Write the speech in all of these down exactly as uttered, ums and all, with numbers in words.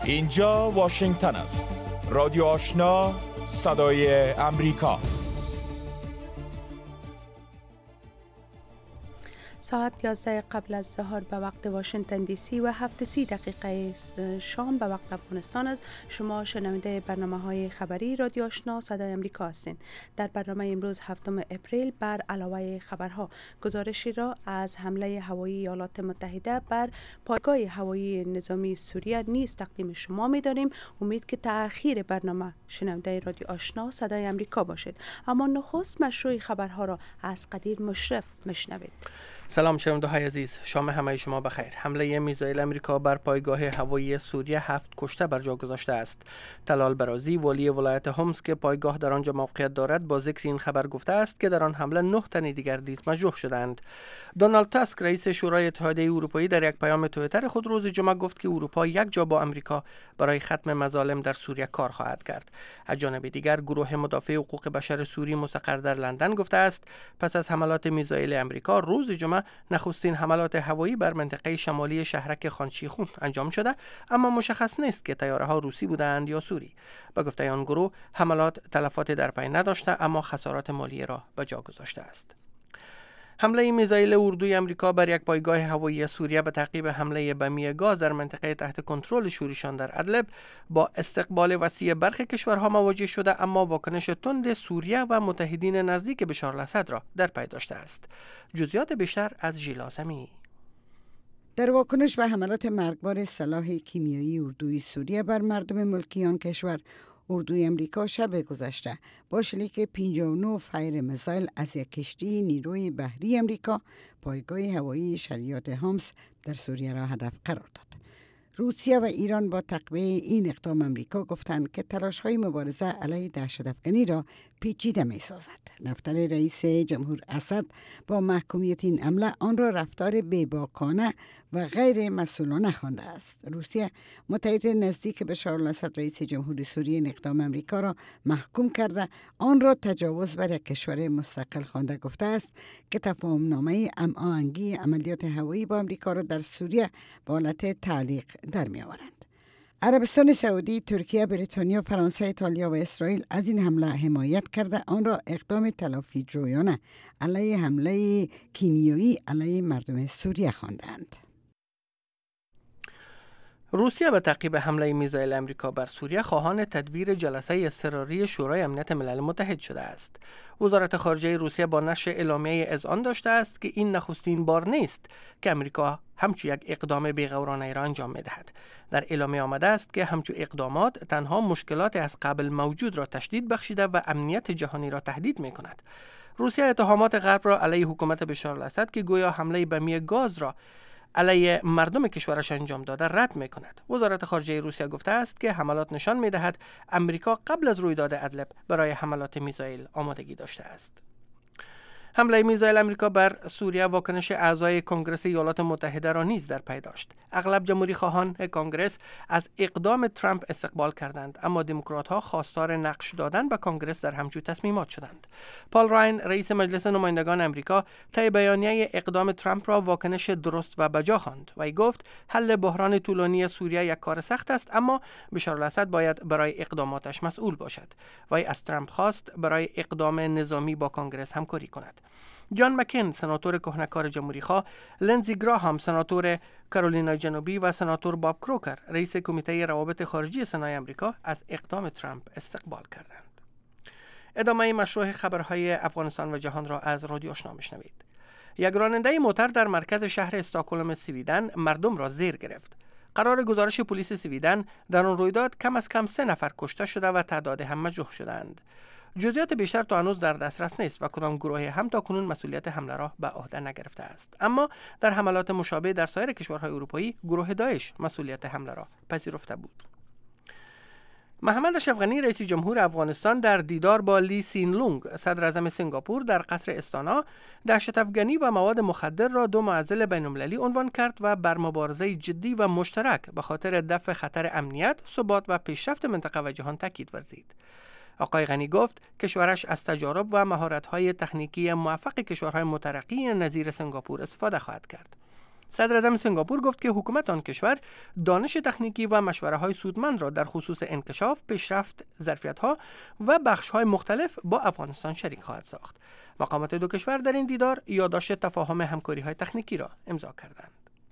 اینجا واشنگتن است. رادیو آشنا، صدای امریکا. ساعت یازده قبل از ظهر به وقت واشنگتن دی سی و هفت و سی دقیقه شام به وقت افغانستان است. شما شنونده برنامه های خبری رادیو آشنا صدای امریکا هستید. در برنامه امروز هفتم اپریل بر علاوه خبرها گزارشی را از حمله هوایی ایالات متحده بر پایگاه هوایی نظامی سوریه نیز تقدیم شما می داریم. امید که تأخیر برنامه شنونده رادیو آشنا صدای امریکا باشد. اما نخست مشروع خبرها را از قدیر مشرف میشنوید. سلام شنونده های عزیز، شام همه شما بخیر. حمله میزایل امریکا بر پایگاه هوایی سوریه هفت کشته بر جا گذاشته است. طلال برازی والی ولایت هومس که پایگاه در آنجا موقعیت دارد با ذکر این خبر گفته است که در آن حمله نه تن دیگر نیز مجروح شدند. دونالد تاسک رئیس شورای اتحادیه اروپایی در یک پیام توییتر خود روز جمعه گفت که اروپا یک جا با امریکا برای ختم مظالم در سوریه کار خواهد کرد. از جانب دیگر گروه مدافع حقوق بشر سوری مستقر در لندن گفته است پس از حملات میزایل امریکا روز جمعه نخستین حملات هوایی بر منطقه شمالی شهرک خانشیخون انجام شده، اما مشخص نیست که طیاره‌ها روسی بودند یا سوری. با گفته آن گروه حملات تلفات در پی نداشته اما خسارات مالی را به جا گذاشته است. حمله میزایل اردوی امریکا بر یک پایگاه هوایی سوریه به تعقیب حمله بمی گاز در منطقه تحت کنترل شوریشان در ادلب با استقبال وسیع برخی کشورها مواجه شده، اما واکنش تند سوریه و متحدین نزدیک بشار الاسد را در پی داشته است. جزئیات بیشتر از ژیلاسمی. در واکنش به حملات مرگبار سلاح کیمیایی اردوی سوریه بر مردم ملکی آن کشور، اردوی امریکا شب گذشته با شلیک پنجاه و نه فایر میزایل از یک کشتی نیروی بحری امریکا پایگاه هوایی شریعت هومس در سوریه را هدف قرار داد. روسیه و ایران با تقویه این اقدام امریکا گفتند که تلاش‌های مبارزه علیه دهشت‌افکنی را پیچیده می‌سازد. دفتر رئیس جمهور اسد با محکومیت این حمله آن را رفتار بی‌باکانه و غیر مسئولانه خوانده است. روسیه متحد نزدیک بشار الاسد رئیس جمهور سوریه این اقدام امریکا را محکوم کرده آن را تجاوز بر یک کشور مستقل خوانده گفته است که تفاهم‌نامه هماهنگی عملیات هوایی با امریکا را در سوریه به حالت تعلیق در می‌آورند. عربستان سعودی، ترکیه، بریتانیا، فرانسه، ایتالیا و اسرائیل از این حمله حمایت کرده آن را اقدام تلافی جویانه علیه حمله کیمیایی علیه مردم سوریه خواندند. روسیه به تعقیب حمله میزایل امریکا بر سوریه خواهان تدبیر جلسه اضطراری شورای امنیت ملل متحد شده است. وزارت خارجه روسیه با نشر اعلامیه اذعان داشته است که این نخستین بار نیست که امریکا همچون یک اقدام بی‌غورانه را انجام می‌دهد. در اعلامیه آمده است که همچون اقدامات تنها مشکلات از قبل موجود را تشدید بخشیده و امنیت جهانی را تهدید می‌کند. روسیه اتهامات غرب را علیه حکومت بشار الاسد که گویا حمله بمی گاز را علیه مردم کشورش انجام داده رد می کند. وزارت خارجه روسیه گفته است که حملات نشان می دهد امریکا قبل از رویداد ادلب برای حملات میزایل آمادگی داشته است. حمله میزایل امریکا بر سوریه واکنش اعضای کنگره ایالات متحده را نیز در پی داشت. اغلب جمهوری خواهان کنگره از اقدام ترامپ استقبال کردند، اما دموکرات‌ها خواستار نقش دادن به کنگره در همچون تصمیمات شدند. پال راین رئیس مجلس نمایندگان امریکا طی بیانیه اقدام ترامپ را واکنش درست و بجا خواند و گفت حل بحران طولانی سوریه یک کار سخت است، اما بشار الاسد باید برای اقداماتش مسئول باشد. وی از ترامپ خواست برای اقدام نظامی با کنگره همکاری کند. جان مکین سناتور کهنه‌کار جمهوری‌خواه، لنزی گراهام سناتور کارولینای جنوبی و سناتور باب کروکر رئیس کمیته روابط خارجی سنای امریکا از اقدام ترامپ استقبال کردند. ادامه مشروع خبرهای افغانستان و جهان را از رادیو آشنا میشنوید. یک راننده موتر در مرکز شهر استکهلم سویدن مردم را زیر گرفت. قرار گزارش پلیس سویدن در آن رویداد کم از کم سه نفر کشته شده و تعداد هم مجروح شدند. جزئیات بیشتر تا هنوز در دسترس نیست و کدام گروه هم تا کنون مسئولیت حمله را به عهده نگرفته است، اما در حملات مشابه در سایر کشورهای اروپایی گروه داعش مسئولیت حمله را پذیرفته بود. محمد اشرف غنی رئیس جمهور افغانستان در دیدار با لی سین لونگ صدر اعظم سنگاپور در قصر استانا دهشت افغانی و مواد مخدر را دو معضل بین‌المللی عنوان کرد و بر مبارزه جدی و مشترک به خاطر دفع خطر امنیت، ثبات و پیشرفت منطقه و جهان تاکید ورزید. آقای غنی گفت کشورش از تجارب و مهارت‌های تکنیکی موفق کشورهای مترقی نظیر سنگاپور استفاده خواهد کرد. صدر اعظم سنگاپور گفت که حکومت آن کشور دانش تکنیکی و مشوره‌های سودمند را در خصوص انکشاف، پیشرفت، ظرفیت‌ها و بخش‌های مختلف با افغانستان شریک خواهد ساخت. مقامات دو کشور در این دیدار یادداشت تفاهم همکاری‌های تکنیکی را امضا کردند.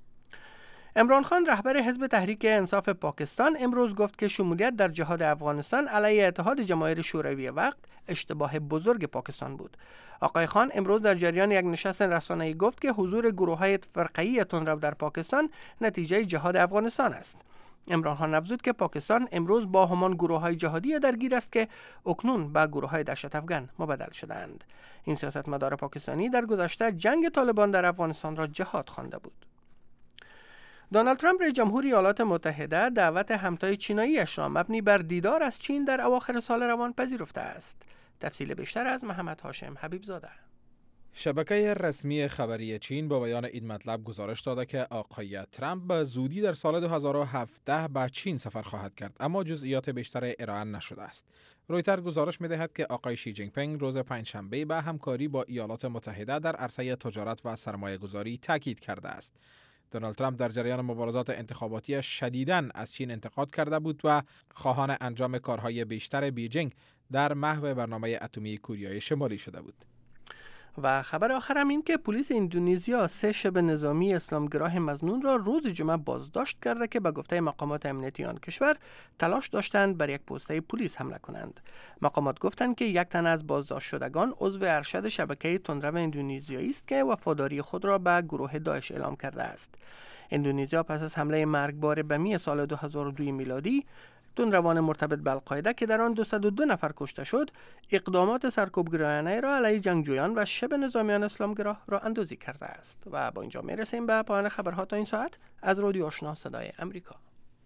عمران خان رهبر حزب تحریک انصاف پاکستان امروز گفت که شمولیت در جهاد افغانستان علیه اتحاد جماهیر شوروی وقت اشتباه بزرگ پاکستان بود. آقای خان امروز در جریان یک نشست رسانه‌ای گفت که حضور گروه‌های فرقه‌ای تندرو در پاکستان نتیجه جهاد افغانستان است. عمران خان افزود که پاکستان امروز با همان گروه‌های جهادی درگیر است که اکنون به گروه‌های دهشت افغان مبدل شدند. این سیاستمدار پاکستانی در گذشته جنگ طالبان در افغانستان را جهاد خوانده بود. دونالد ترامپ رئیس جمهور ایالات متحده دعوت همتای چینایی‌اش را مبنی بر دیدار از چین در اواخر سال روان پذیرفته است. تفصیل بیشتر از محمد هاشم حبیب زاده. شبکه رسمی خبری چین با بیان این مطلب گزارش داده که آقای ترامپ به زودی در سال دو هزار و هفده به چین سفر خواهد کرد، اما جزئیات بیشتر ارائه نشده است. رویتر گزارش می‌دهد که آقای شی جین پینگ روز پنجشنبه به همکاری با ایالات متحده در عرصه تجارت و سرمایه‌گذاری تاکید کرده است. دونالد ترامپ در جریان مبارزات انتخاباتی شدیداً از چین انتقاد کرده بود و خواهان انجام کارهای بیشتر بیجینگ در محو برنامه اتمی کره شمالی شده بود. و خبر آخر هم این که پلیس اندونزیا سه شبه نظامی اسلامگراه مظنون را روز جمعه بازداشت کرده که به گفته مقامات امنیتی آن کشور تلاش داشتند بر یک پسته پلیس حمله کنند. مقامات گفتند که یک تن از بازداشت شدگان عضو ارشد شبکه تندرو اندونزیایی است که وفاداری خود را به گروه داعش اعلام کرده است. اندونزیا پس از حمله مرگبار بمی سال دو هزار و دو میلادی تندروان مرتبط به القاعده که در آن دویست و دو نفر کشته شد، اقدامات سرکوبگرایانه را علیه جنگجویان و شبه نظامیان اسلامگرا را اندازی کرده است. و با اینجا میرسیم به پایان خبرها تا این ساعت از رادیو آشنا صدای امریکا.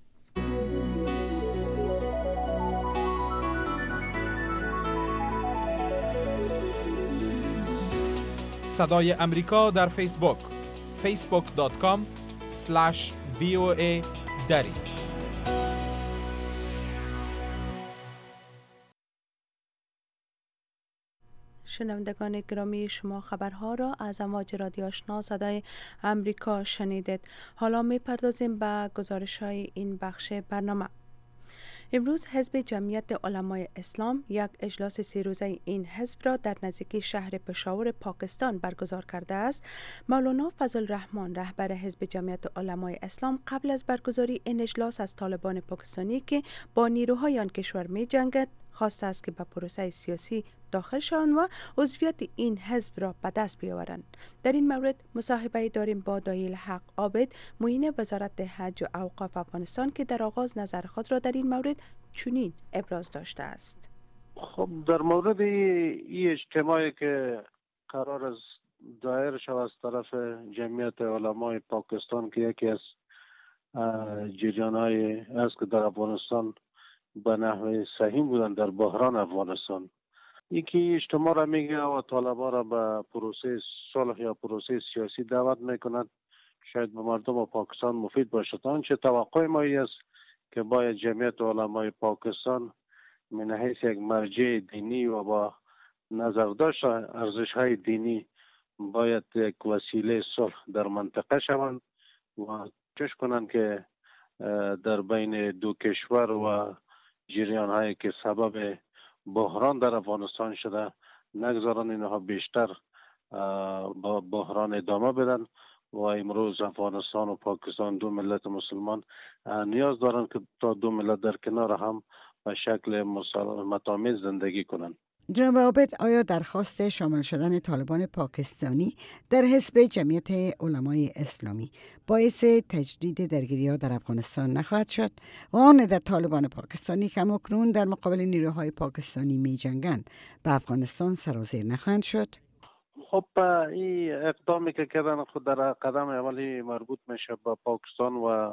صدای امریکا در فیسبوک فیسبوک دات کام اسلش وی او ای دری. شنوندگان گرامی، شما خبرها را از امواج رادیو آشنا صدای امریکا شنیدید. حالا می پردازیم به گزارش های این بخش برنامه. امروز حزب جمعیت علمای اسلام یک اجلاس سه روزه این حزب را در نزدیکی شهر پشاور پاکستان برگزار کرده است. مولانا فضل الرحمن رهبر حزب جمعیت علمای اسلام قبل از برگزاری این اجلاس از طالبان پاکستانی که با نیروهای آن کشور می جنگد خواسته است که به پروسه سیاسی داخل شوند و عضویت این حزب را به دست بیاورند. در این مورد مصاحبه داریم با دایل حق عابد، معین وزارت حج و اوقاف افغانستان که در آغاز نظر خود را در این مورد چنین ابراز داشته است. خب در مورد این اجتماعی که قرار از دایر شود از طرف جمعیت علمای پاکستان که یکی از جریان‌های است که در افغانستان به نحو صحیح بودن در بحران افغانستان، یکی اجتماع را میگه و طالبان را به پروسه صلح یا پروسه سیاسی دعوت میکند، شاید به مردم پاکستان مفید باشد. آنچه توقع ما است که باید جمعیت علمای پاکستان من حیث یک مرجع دینی و با نظر داشت ارزش های دینی باید یک وسیله صلح در منطقه شوند و کوشش کنند که در بین دو کشور و جریان هایی که سبب بحران در افغانستان شده نگذارن اینها بیشتر با بحران ادامه بدن و امروز افغانستان و پاکستان دو ملت مسلمان نیاز دارند که تا دو ملت در کنار هم به شکل مسالمت‌آمیز زندگی کنند. جناب عابد، آیا درخواست شامل شدن طالبان پاکستانی در حزب جمعیت علمای اسلامی باعث تجدید درگیری‌ها در افغانستان نخواهد شد و آن در طالبان پاکستانی که اکنون در مقابل نیروهای پاکستانی می جنگند به افغانستان سرازیر نخواهند شد؟ خب این اقدامی که کردن خود در قدم اولی مربوط میشه به پاکستان و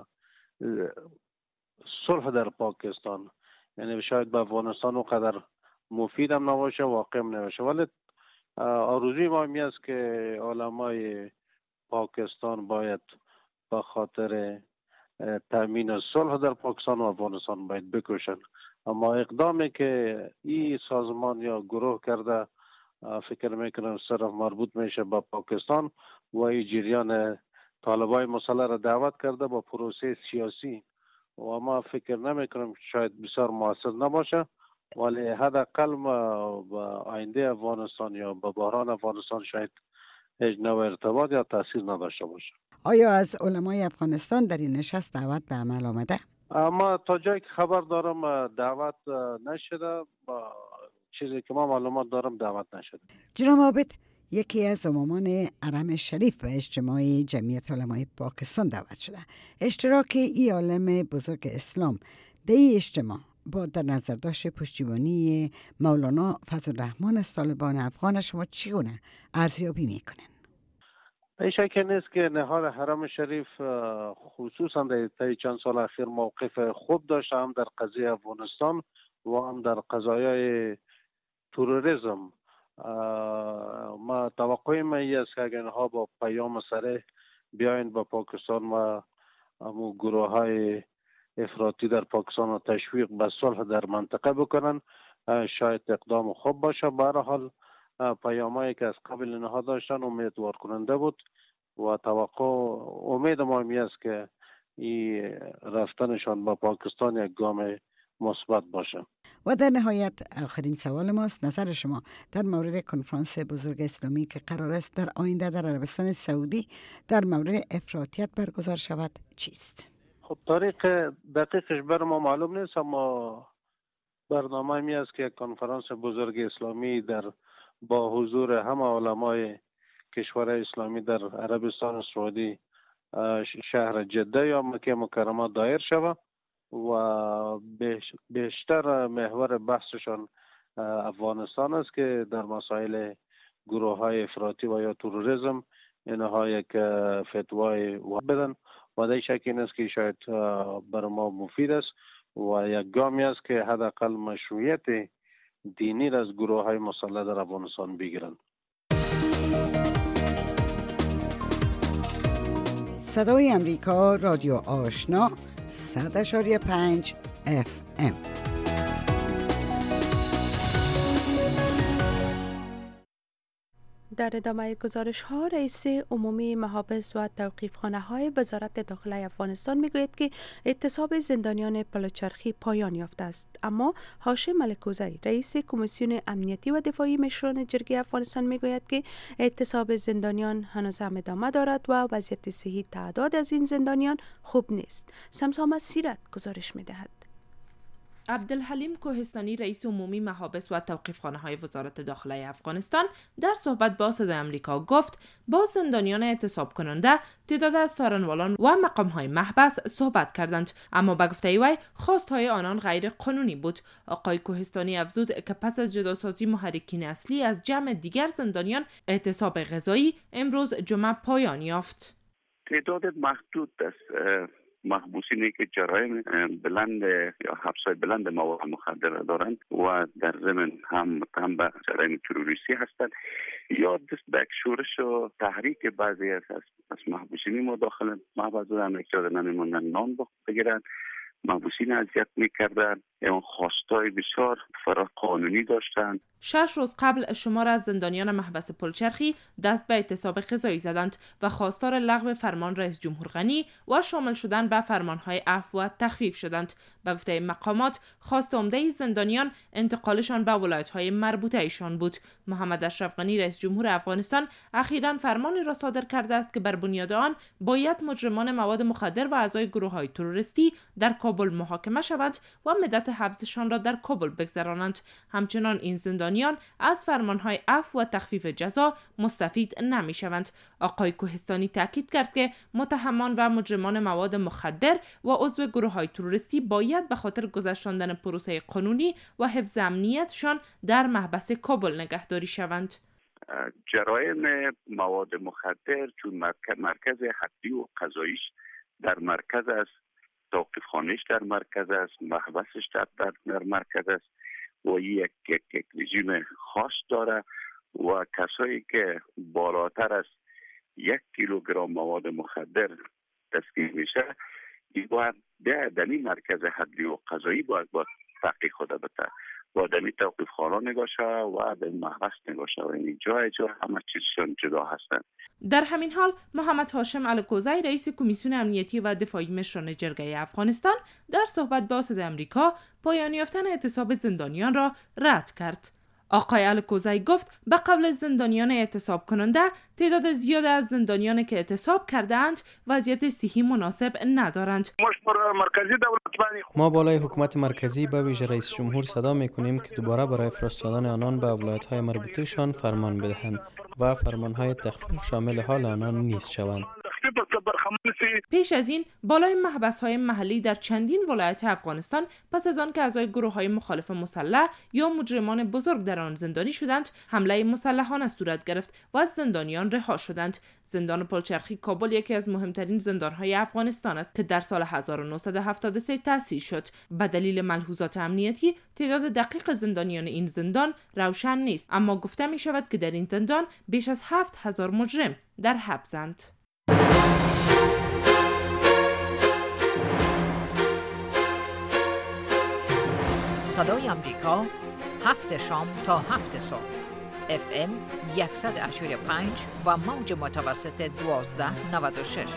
صلح در پاکستان، یعنی شاید به افغانستان اونقدر مفید هم نباشه، واقع هم نباشه، ولی آرزوی ما این است که علمای پاکستان باید به خاطر تامین صلح در پاکستان و افغانستان باید بکوشن. اما اقدامی که این سازمان یا گروه کرده فکر میکنم صرف مربوط میشه به پاکستان و این جریان طالبای مسلح را دعوت کرده با پروسه سیاسی و ما فکر نمی کنم شاید بسیار موثر نباشه، ولی حداقل با آینده افغانستان یا با بحران افغانستان شاید هیچ نوع ارتباط یا تاثیر نداشته باشه. آیا از علمای افغانستان در این نشست دعوت به عمل آمده؟ اما تا جایی که خبر دارم دعوت نشده، با چیزی که ما معلومات دارم دعوت نشده. جناب عابد، یکی از امامان حرم شریف به اجتماع جمعیت علمای پاکستان دعوت شده. اشتراک ای عالم بزرگ اسلام در این اجتماع با در نظر داشت پشتیبانی مولانا فضل الرحمن از طالبان افغان شما چگونه ارزیابی میکنین؟ به شک نیست که نهاد حرم شریف خصوصا در چند سال اخیر موقف خوب داشته، هم در قضیه افغانستان و هم در قضایای تروریسم. ما توقع ما ای است که اگر اینها با پیام صریح بیاین با پاکستان و همون گروه های افراطی در پاکستان و تشویق به صلح در منطقه بکنن، شاید اقدام خوب باشه. به هر حال پیامایی که از قبل اینها داشتن امیدوار کننده بود و توقع امید ما می است که این رفتنشان با پاکستان یک گام مثبت باشه. و در نهایت آخرین سوال ماست، نظر شما در مورد کنفرانس بزرگ اسلامی که قرار است در آینده در عربستان سعودی در مورد افراطیت برگزار شود چیست؟ خب تاریخ دقیقش بر ما معلوم نیست، اما برنامه می است که یک کنفرانس بزرگ اسلامی در با حضور همه علمای کشور اسلامی در عربستان سعودی شهر جده یا مکه مکرمه دایر شود و بیشتر محور بحثشان افغانستان است که در مسائل گروه های افراطی و یا تروریسم اینها یک فتوای بدن و در شک این است که شاید بر ما مفید است و یک گامی است که حداقل مشروعیت دینی را از گروه های مسلح در افغانستان بگیرند. صدای امریکا، رادیو آشنا، صد اشاری پنج اف ام. در ادامه گزارش ها، رئیس عمومی محابس و توقیفخانه های وزارت داخله افغانستان میگوید که اعتصاب زندانیان پلوچرخی پایان یافته است. اما هاشم ملکوزی، رئیس کمیسیون امنیتی و دفاعی مشران جرگه افغانستان میگوید که اعتصاب زندانیان هنوز هم ادامه دارد و وضعیت صحی تعداد از این زندانیان خوب نیست. سمسام سیرت گزارش میدهد. عبدالحلیم کوهستانی، رئیس عمومی محابس و توقیفخانه های وزارت داخله افغانستان، در صحبت با صدای آمریکا گفت با زندانیان اعتصاب کننده، تعداد از سارنوالان و مقام های محبس صحبت کردند، اما به گفته وی خواست های آنان غیر قانونی بود. آقای کوهستانی افزود که پس از جداسازی محرکین اصلی از جمع دیگر زندانیان، اعتصاب غذایی امروز جمعه پایان یافت. تعداد محدود است محبوسینی که جرایم بلند یا حبسای بلند مواد مخدر دارند و در ضمن هم هم به جرایم تروریستی هستند یا دست به شورش و تحریک بعضی از از محبوسینی مداخله محبس دارند، اجازه نمی‌موندن نان بگیرند، محبوسین اذیت می‌کردند، اون خواستای بسیار فرا قانونی داشتند. شش روز قبل شمار از زندانیان محبس پلچرخی دست به اعتصاب غذایی زدند و خواستار لغو فرمان رئیس جمهور غنی و شامل شدن به فرمانهای عفو و تخفیف شدند. به گفته مقامات، خواست عمده زندانیان انتقالشان به ولایت‌های مربوطه ایشان بود. محمد اشرف غنی، رئیس جمهور افغانستان، اخیراً فرمانی را صادر کرده است که بر بنیاد آن باید مجرمان مواد مخدر و اعضای گروه‌های تروریستی در کابل محاکمه شوند و مدت حبسشان را در کابل بگذرانند. همچنان این زندانیان از فرمانهای عفو و تخفیف جزا مستفید نمی شوند. آقای کوهستانی تاکید کرد که متهمان و مجرمان مواد مخدر و عضو گروه‌های تروریستی باید به خاطر گذراندن پروسه قانونی و حفظ امنیتشان در محبس کابل نگهداری شوند. جرایم مواد مخدر چون مرکز حدی و قضاییش در مرکز است، توقیفخانه‌اش در مرکز است، محبسش در, در مرکز است و یک یک یک رژیم خاص داره و کسایی که بالاتر از یک کیلوگرم مواد مخدر دستگیر میشه این باید در این مرکز حدی و قضایی باید باید تحقیق خود بده و دمی توقیف خانه نگاشه و به محبس نگاشه و این جای جای همه چیزشون جدا هستند. در همین حال محمد هاشم الکوزی رئیس کمیسیون امنیتی و دفاعی مشران جرگه افغانستان در صحبت با صدای آمریکا پایان یافتن اعتصاب زندانیان را رد کرد. آقای الکوزی گفت به قبل زندانیان اعتصاب کننده تعداد زیاد از زندانیان که اعتصاب کردند وضعیت صحی مناسب ندارند. ما بالای حکومت مرکزی به ویژه رئیس جمهور صدا میکنیم که دوباره برای فرستادن آنان به ولایت‌های مربوطه‌شان فرمان بدهند و فرمانهای تخفیف شامل حال آنان نیست شوند. پیش از این بالای محبس‌های محلی در چندین ولایت افغانستان پس از آن که اعضای گروه‌های مخالف مسلح یا مجرمان بزرگ در آن زندانی شدند، حمله مسلحانه صورت گرفت و از زندانیان رها شدند. زندان پلچرخی کابل یکی از مهمترین زندان‌های افغانستان است که در سال هزار و نهصد و هفتاد و سه تأسیس شد. به دلیل ملحوظات امنیتی تعداد دقیق زندانیان این زندان روشن نیست، اما گفته می شود که در این زندان بیش از هفت هزار مجرم در حبسند. صدای آمریکا، هفت شام تا هفت صبح، اف ام صد و هشتاد و پنج و موج متوسط دوازده نود و شش.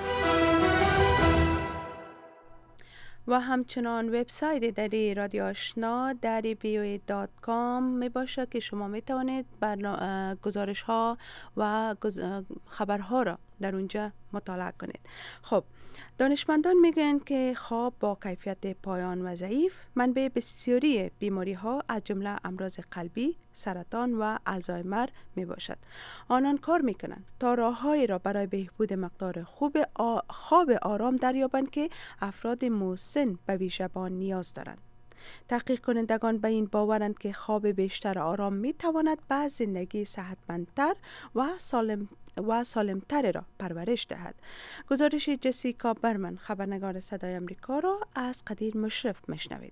و همچنان وبسایت دری رادیو آشنا دری وی او ای دات کام می باشه که شما می توانید گزارش ها و خبرها را در اونجا مطالعه کنید. خب دانشمندان میگن که خواب با کیفیت پایان و ضعیف منبع بسیاری بیماری ها از جمله امراض قلبی، سرطان و الزایمر می باشد. آنان کار میکنند تا راههایی را برای بهبود مقدار خوب آ... خواب آرام دریابند که افراد مسن به ویژه آن نیاز دارند. تحقیق کنندگان به این باورند که خواب بیشتر آرام می تواند به زندگی صحتمندتر و سالم و سالمتر را پرورش دهد. گزارش جسیکا برمن خبرنگار صدای آمریکا را از قدیر مشرف میشنوید.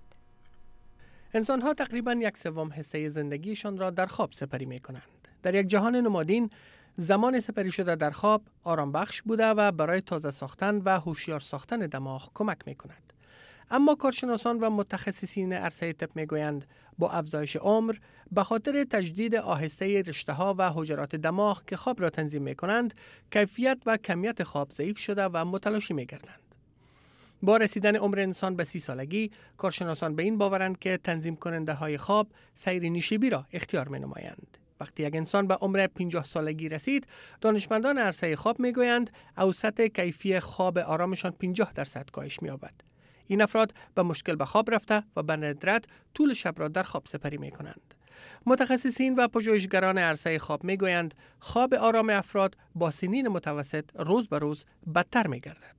انسان ها تقریباً یک سوم حصه زندگیشان را در خواب سپری می کنند. در یک جهان نمادین زمان سپری شده در خواب آرام بخش بوده و برای تازه ساختن و هوشیار ساختن دماغ کمک می کند. اما کارشناسان و متخصصین عرصه طب میگویند با افزایش عمر به خاطر تجدید آهسته رشته‌ها و حجرات دماغ که خواب را تنظیم می‌کنند، کیفیت و کمیت خواب ضعیف شده و متلاشی می‌گردند. با رسیدن عمر انسان به سی سالگی، کارشناسان به این باورند که تنظیم کننده های خواب سیر نشیبی را اختیار می‌نمایند. وقتی یک انسان به عمر پنجاه سالگی رسید، دانشمندان عرصه خواب می‌گویند اوسط کیفی خواب آرامشان پنجاه درصد کاهش می‌یابد. این افراد به مشکل به خواب رفته و به ندرت طول شب را در خواب سپری می کنند. متخصصین و پژوهشگران عرصه خواب می گویند خواب آرام افراد با سنین متوسط روز به روز بدتر می گردد.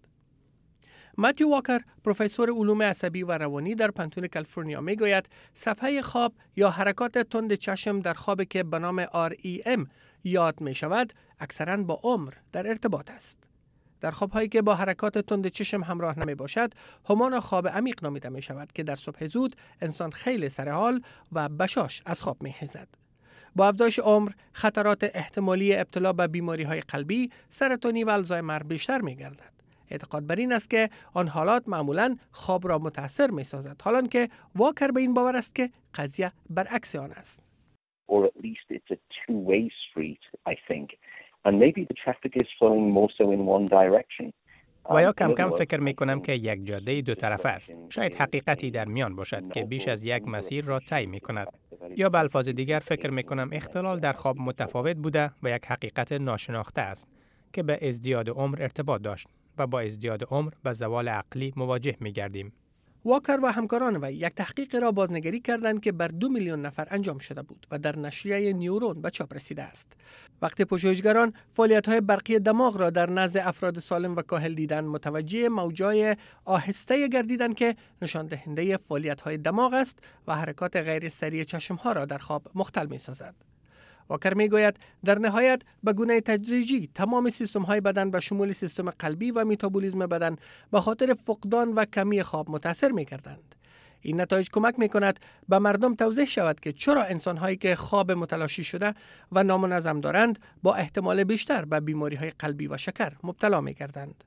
متیو واکر، پروفسور علوم عصبی و روانی در پنتون کالیفرنیا می گوید صفحه خواب یا حرکات تند چشم در خواب که به نام آر ای ام یاد می شود اکثراً با عمر در ارتباط است. در خواب‌هایی که با حرکات تند چشم همراه نمی باشد، همان خواب عمیق نامیده می شود که در صبح زود انسان خیلی سرحال و بشاش از خواب می خیزد. با افزایش عمر، خطرات احتمالی ابتلا به بیماری‌های قلبی، سرطانی و الزایمر بیشتر می گردد. اعتقاد بر این است که آن حالات معمولاً خواب را متاثر می سازد، حالان که واکر به این باور است که قضیه برعکس آن است. Or at least it's a two-way street, I think. And maybe the traffic is flowing more so in one direction. و یا کم کم فکر می کنم که یک جاده دو طرفه است. شاید حقیقتی در میان باشد که بیش از یک مسیر را طی می کند. یا به الفاظ دیگر فکر می کنم اختلال در خواب متفاوت بوده و یک حقیقت ناشناخته است که به ازدیاد عمر ارتباط داشت و با ازدیاد عمر به زوال عقلی مواجه می گردیم. واکر و همکاران و یک تحقیق را بازنگری کردند که بر دو میلیون نفر انجام شده بود و در نشریه نیورون به چاپ رسیده است. وقتی پژوهشگران فعالیت‌های برقی دماغ را در نزد افراد سالم و کاهل دیدند، متوجه موجای آهسته گردیدند که نشان دهنده فعالیت‌های دماغ است و حرکات غیر سریع چشم‌ها را در خواب مختل می‌سازد. واکر میگوید در نهایت به گونه تدریجی تمام سیستم‌های بدن به شمول سیستم قلبی و متابولیسم بدن به خاطر فقدان و کمی خواب متاثر می‌گردند. این نتایج کمک می‌کند به مردم توضیح شود که چرا انسان‌هایی که خواب متلاشی شده و نامنظم دارند با احتمال بیشتر به بیماری‌های قلبی و شکر مبتلا می‌گردند.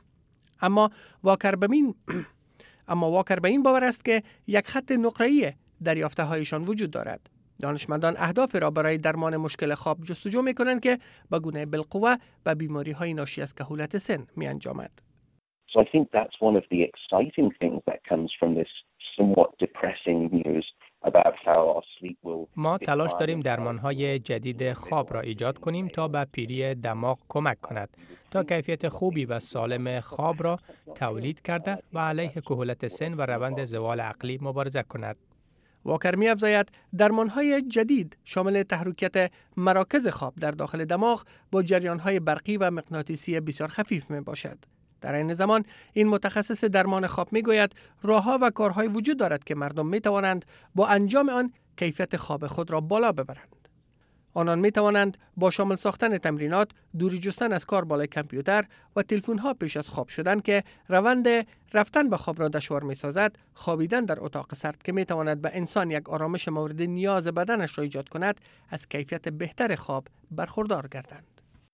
اما واکر به این اما واکر به این باور است که یک خط نقره‌ای دریافته هایشان وجود دارد. دانشمندان اهداف را برای درمان مشکل خواب جستجو می کنند که به گونه بالقوه به بیماری های ناشی از کهولت سن می انجامد. So I think that's one of the exciting things that comes from this somewhat depressing news about how our sleep will. ما تلاش داریم درمان‌های جدید خواب را ایجاد کنیم تا به پیری دماغ کمک کند تا کیفیت خوبی و سالم خواب را تولید کرده و علیه کهولت سن و روند زوال عقلی مبارزه کند. واکر می افزاید درمان‌های جدید شامل تحریکات مراکز خواب در داخل دماغ با جریان‌های برقی و مغناطیسی بسیار خفیف می باشد. در این زمان این متخصص درمان خواب می گوید راه‌ها و کارهای وجود دارد که مردم می توانند با انجام آن کیفیت خواب خود را بالا ببرند. آنان می توانند با شامل ساختن تمرینات، دوری جستن از کار بالای کامپیوتر و تلفن‌ها پیش از خواب شدن که روند رفتن به خواب را دشوار می سازد، خوابیدن در اتاق سرد که می تواند به انسان یک آرامش مورد نیاز بدنش را ایجاد کند، از کیفیت بهتر خواب برخوردار گردند.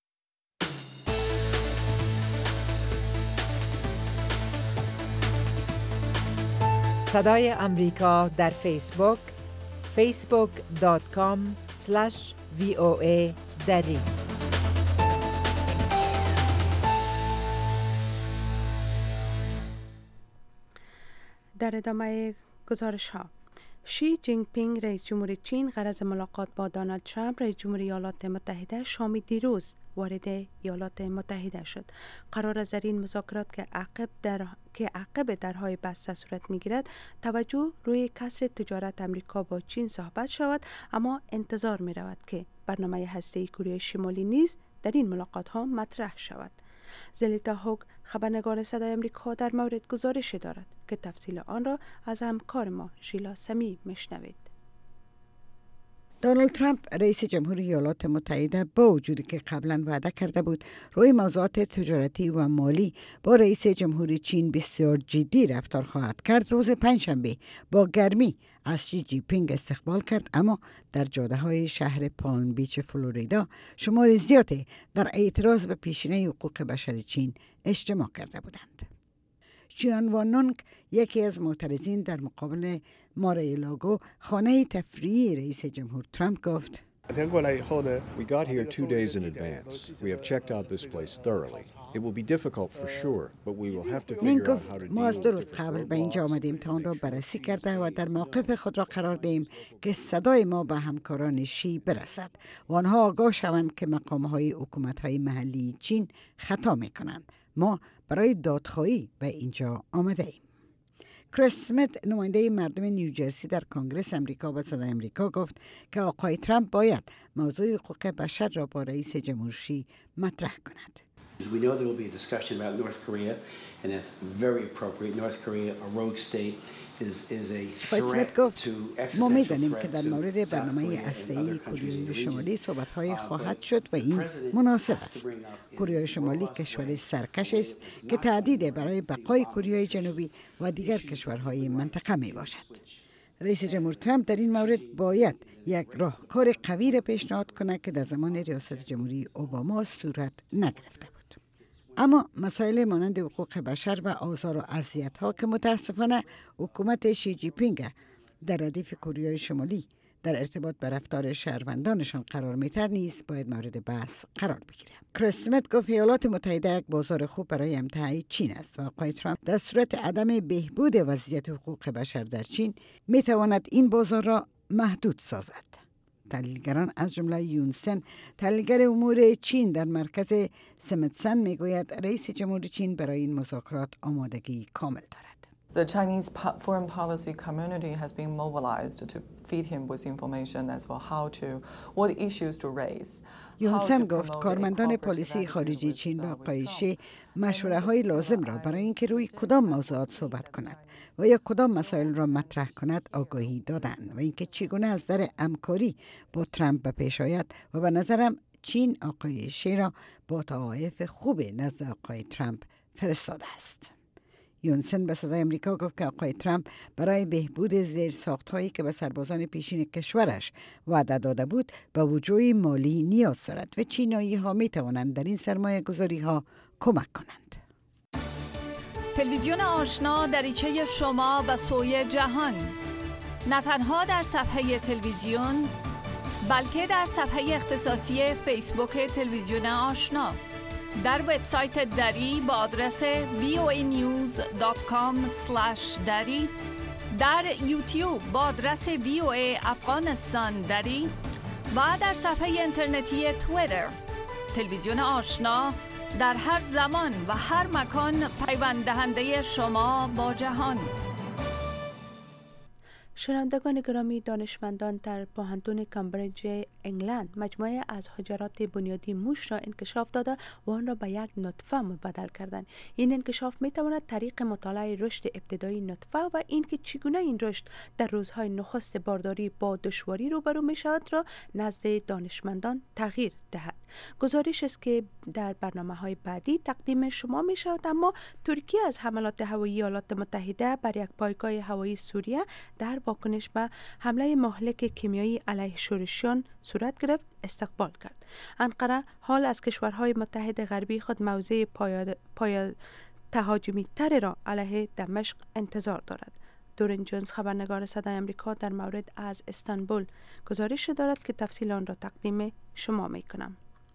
صدای امریکا در فیسبوک فیسبوک دات کام اسلش وی او ای دری. در ادامه گزارش ها، شی جینگ پینگ رئیس جمهور چین غرض ملاقات با دونالد ترامپ رئیس جمهور ایالات متحده شام دیروز وارد ایالات متحده شد. قرار است در این مذاکرات که عقب در که عقب درهای بسته صورت میگیرد توجه روی کسر تجارت امریکا با چین صحبت شود، اما انتظار می رود که برنامه هسته‌ای کره شمالی نیز در این ملاقات ها مطرح شود. زلیتا هوگ خبرنگار صدای امریکا در مورد گزارش دارد که تفصیل آن را از همکار ما ژیلا سمی میشنوید. دونالد ترامپ رئیس جمهوری ایالات متحده با وجودی که قبلا وعده کرده بود روی موضوعات تجارتی و مالی با رئیس جمهوری چین بسیار جدی رفتار خواهد کرد، روز پنجشنبه با گرمی از شی جی پینگ استقبال کرد، اما در جاده های شهر پالم بیچ فلوریدا شمار زیادی در اعتراض به پیشینه حقوق بشر چین اجتماع کرده بودند. جیان وانونگ یکی از معترضین در مقابل مارایلاگو خانه تفریحی رئیس جمهور ترامپ گفت: We got here two days in advance. We have checked out this place thoroughly. It will be difficult for sure, but we will have to figure out how to deal ما از دو روز with قبل the به اینجا آمدیم تا آن را بررسی کرده و در موقف خود را قرار دهیم که صدای ما به همکاران شی برسد و آنها آگاه شوند که مقام‌های حکومت‌های محلی چین خطا می‌کنند. ما برای دادخواهی به اینجا آمده ایم. کریس اسمیت نماینده مردم نیوجرسی در کنگره امریکا به صدای امریکا گفت که آقای ترامپ باید موضوع حقوق بشر را با رئیس جمهور شی مطرح کند. We know there will be a discussion about North Korea, and that's very appropriate. North Korea, a rogue state, is is a threat to ما existential می‌دانیم که threat در to مورد South برنامه Korea and هسته‌ای other countries in کره the شمالی region. صحبت‌های Uh, خواهد but شد و این the president مناسب has to است. bring up in کره شمالی robust کشور way سرکش است که تهدید برای بقای کره جنوبی و دیگر کشورهای منطقه میباشد. رئیس جمهور ترامپ در این مورد باید یک راهکار قوی را پیشنهاد کند که در زمان ریاست جمهوری اوباما صورت نگرفته بود. اما مسائل مانند حقوق بشر و آزار و اذیت‌ها که متاسفانه حکومت شی جی پینگ در ردیف کره شمالی در ارتباط به رفتار شهروندانشان قرار می‌دهد نیز باید مورد بحث قرار بگیرد. کریس اسمیت گفت ایالات متحده یک بازار خوب برای امتحان چین است و آقای ترامپ در صورت عدم بهبود وضعیت حقوق بشر در چین می‌تواند این بازار را محدود سازد. تحلیلگران از جمله یونسن تحلیلگر امور چین در مرکز سمتسن میگوید رئیس جمهور چین برای این مذاکرات آمادگی کامل دارد. The Chinese foreign policy community has been mobilized to feed him with information as for how to, what issues to raise. یونسن گفت کارمندان پالیسی خارجی چین با آقای شی مشوره های لازم را برای اینکه روی کدام موضوعات صحبت کند و یا کدام مسائل را مطرح کند آگاهی دادند و اینکه چگونه از در همکاری با ترامپ به پیش آید و به نظرم چین آقای شی را با تعایف خوب نزد آقای ترامپ فرستاده است. یونسن به صدای امریکا گفت که آقای ترامپ برای بهبود زیرساخت‌هایی که به سربازان پیشین کشورش وعده داده بود به وجوه مالی نیاز دارد و چینایی‌ها می‌توانند در این سرمایه‌گذاری‌ها کمک کنند. تلویزیون آشنا دریچه شما و سوی جهان، نه تنها در صفحه تلویزیون بلکه در صفحه اختصاصی فیسبوک تلویزیون آشنا، در وبسایت دری با آدرس وی او ای نیوز دات کام اسلش دری، در یوتیوب با آدرس وی او ای افغانستان دری و در صفحه اینترنتی توییتر. تلویزیون آشنا در هر زمان و هر مکان پیوند دهنده شما با جهان. شنوندگان گرامی، دانشمندان در پوهنتون کمبریج انگلند مجموعه از حجرات بنیادی موش را انکشاف داده و آن را به یک نطفه مبدل کردند. این انکشاف می تواند طریق مطالعه رشد ابتدایی نطفه و اینکه چگونه این رشد در روزهای نخست بارداری با دشواری روبرو می شود را نزد دانشمندان تغییر دهد. گزارش است که در برنامه‌های بعدی تقدیم شما می شود. اما ترکیه از حملات هوایی ایالات متحده بر یک پایگاه هوایی سوریه در واکنش به حمله مهلک کیمیایی علیه شورشیان صورت گرفت استقبال کرد. انقره حال از کشورهای متحد غربی خود موضع پایا, پایا تهاجمی تر را علیه دمشق انتظار دارد. دورین جونز خبرنگار صدای آمریکا در مورد از استانبول گزارش دارد که تفصیل آن را تقدیم شما می کنم.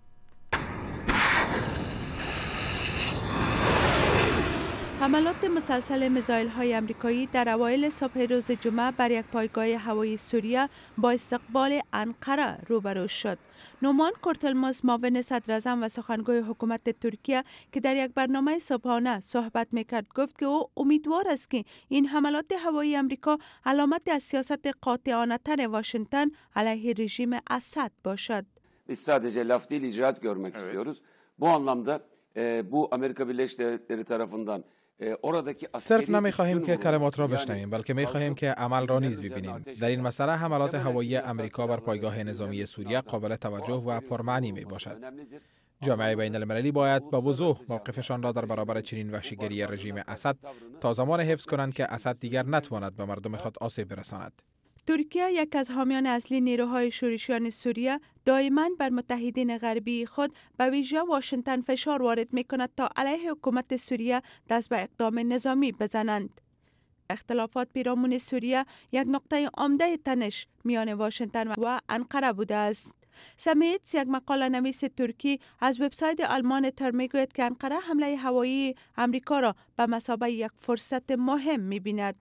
حملات مسلسل میزایل های آمریکایی در اوایل صبح روز جمعه بر یک پایگاه هوایی سوریه با استقبال انقره روبرو شد. نومان کورتلموس معاون صدر اعظم و سخنگوی حکومت ترکیه که در یک برنامه صبحانه صحبت میکرد گفت که او امیدوار است که این حملات هوایی آمریکا علامت از سیاست قاطعانه تر واشنگتن علیه رژیم اسد باشد. Biz sadece laf değil icraat görmek istiyoruz. Bu anlamda bu Amerika Birleşik Devletleri tarafından صرف نمی خواهیم که کلمات را بشنویم بلکه می خواهیم که عمل را نیز ببینیم. در این مسئله حملات هوایی امریکا بر پایگاه نظامی سوریه قابل توجه و پرمعنی می باشد. جامعه بین المللی باید با وضوح موقفشان را در برابر چنین وحشیگری رژیم اسد تا زمان حفظ کنند که اسد دیگر نتواند به مردم خود آسیب برساند. ترکیه یک از حامیان اصلی نیروهای شورشیان سوریه دائما بر متحدین غربی خود به ویژه واشنگتن فشار وارد می کند تا علیه حکومت سوریه دست به اقدام نظامی بزنند. اختلافات پیرامون سوریه یک نقطه عمده تنش میان واشنگتن و انقره بوده است. سمیتس یک مقاله نویس ترکی از وبسایت آلمان تر میگوید که انقره حمله هوایی امریکا را به مثابه یک فرصت مهم می‌بیند.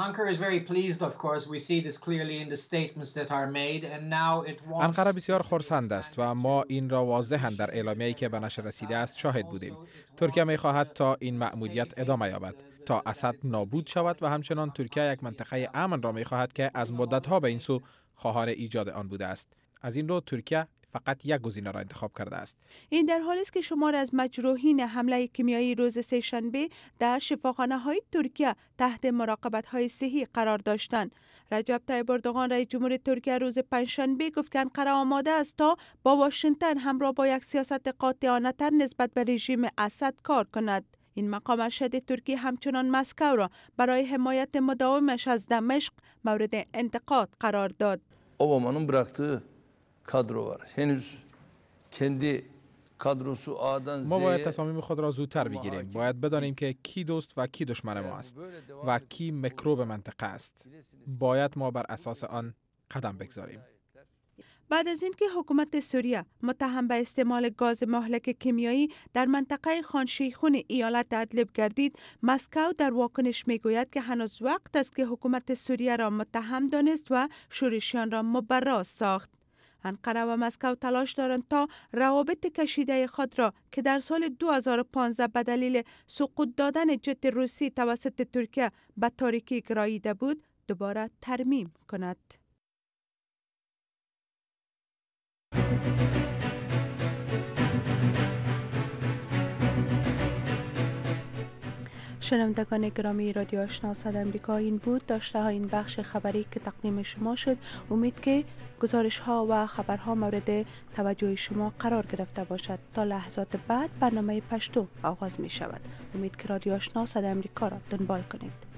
انقره بسیار خرسند است و ما این را واضحاً در اعلامیه‌ای که به نشر رسیده است شاهد بودیم. ترکیه می‌خواهد تا این مأموریت ادامه یابد، تا اسد نابود شود و همچنان ترکیه یک منطقه امن را می‌خواهد که از مدت‌ها به این سو خواهان ایجاد آن بوده است. از این رو ترکیه فقط یک گزینه را انتخاب کرده است. این در حالی است که شمار از مجروحین حمله کیمیایی روز سه‌شنبه در شفاخانه‌های ترکیه تحت مراقبت‌های صحی قرار داشتند. رجب طیب اردوغان رئیس جمهور ترکیه روز پنجشنبه گفت که انقره آماده است تا با واشنگتن همراه با یک سیاست قاطعانه‌تر نسبت به رژیم اسد کار کند. این مقام ارشد ترکیه همچنان مسکو را برای حمایت مداومش از دمشق مورد انتقاد قرار داد. Obama'nın bıraktığı kadro var. Henüz kendi kadrosu A'dan Z'ye ما باید تصامیم خود را زودتر بگیریم. باید بدانیم که کی دوست و کی دشمن ما است و کی میکروب منطقه است. باید ما بر اساس آن قدم بگذاریم. بعد از اینکه حکومت سوریه متهم به استعمال گاز مهلک کیمیایی در منطقه خان شیخون ایالت ادلب گردید، مسکو در واکنش میگوید که هنوز وقت است که حکومت سوریه را متهم دانست و شورشیان را مبرا ساخت. انقره و مسکو تلاش دارند تا روابط کشیده خود را که در سال دو هزار و پانزده به دلیل سقوط دادن جت روسی توسط ترکیه به تاریکی گراییده بود دوباره ترمیم کند. شنوندگان گرامی رادیو آشنا صدای آمریکا، این بود داشته ها این بخش خبری که تقدیم شما شد. امید که گزارش ها و خبرها مورد توجه شما قرار گرفته باشد. تا لحظات بعد برنامه پشتو آغاز می شود. امید که رادیو آشنا صدای آمریکا را دنبال کنید.